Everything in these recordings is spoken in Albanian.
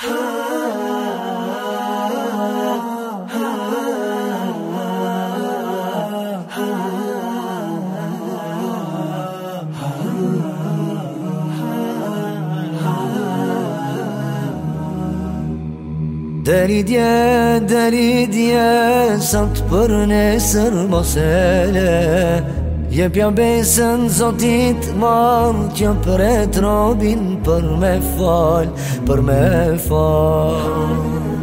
Deri dje, sot për nesër mos e le. Jepja besën Zotit madh që pret robin për me fal, për me fal.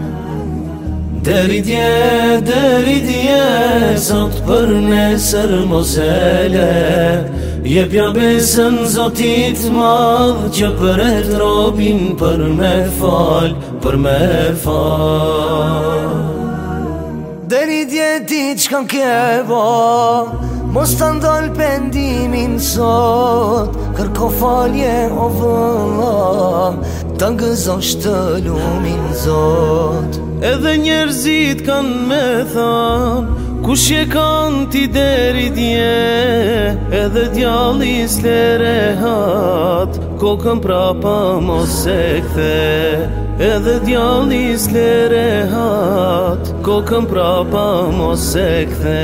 Deri dje, sot për nesër mos e le. Jepja besën Zotit madh që pret robin për me fal, për me fal. Deri dje ti qka ke bo, mos të ndal pendimin sot. Kërko falje o vëlla, ta gëzosh të lumin Zot. Edhe njerëzit kanë me than, kush je kanë ti deri dje. Edhe djalli s'lere hat, kokën prapa mos e kthe. Edhe djalli s'lere hat, kokën prapa mos e kthe.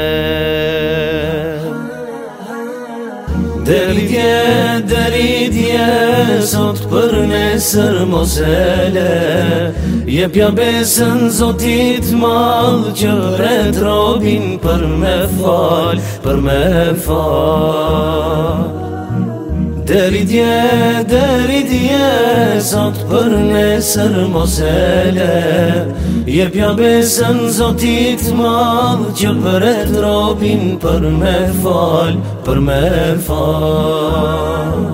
Deri dje, sot për nesër mos e le. Jepja besën Zotit madh që pret robin për me fal, për me fal. Deri dje, sot për nesër mos e le. Jepja besën Zotit madh që pret robin për me fal, për me fal.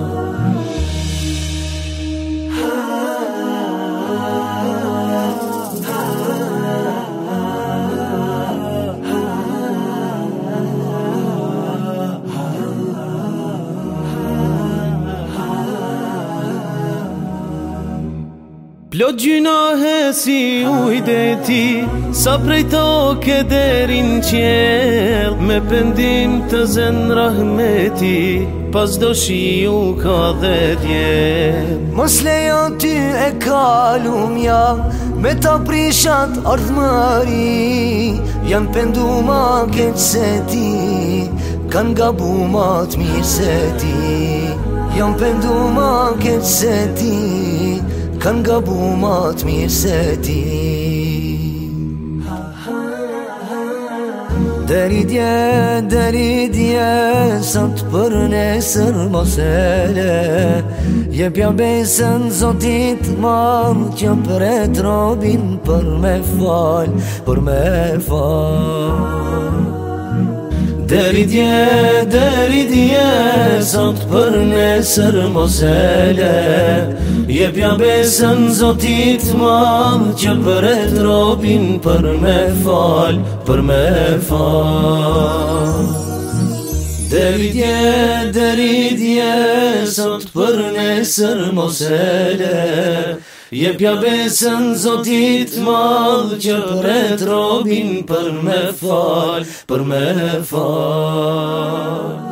Plot gjunahe si ujdeti, sa prej toke deri n'qjell. Me pendim të zen rahmeti, pas do shiu ka dhe djel. Mos lejo ty e kalumja, me ta prishat ardhmëri. Janë pendu ma keq se ti, kanë gabu ma t'mirë se ti. Janë pendu ma keq se ti, kanë gabu ma t'mirë se ti. Deri dje, sot për nesër mos e le. Jepja besën Zotit madh që pret robin për me fal, për me fal. Deri dje, sot për nesër mos e le. Jepja besën Zotit madh që pret robin për me fal, për me fal. Deri dje, sot për nesër mos e le. Jepja besën Zotit madh që pret robin për me fal, për me fal.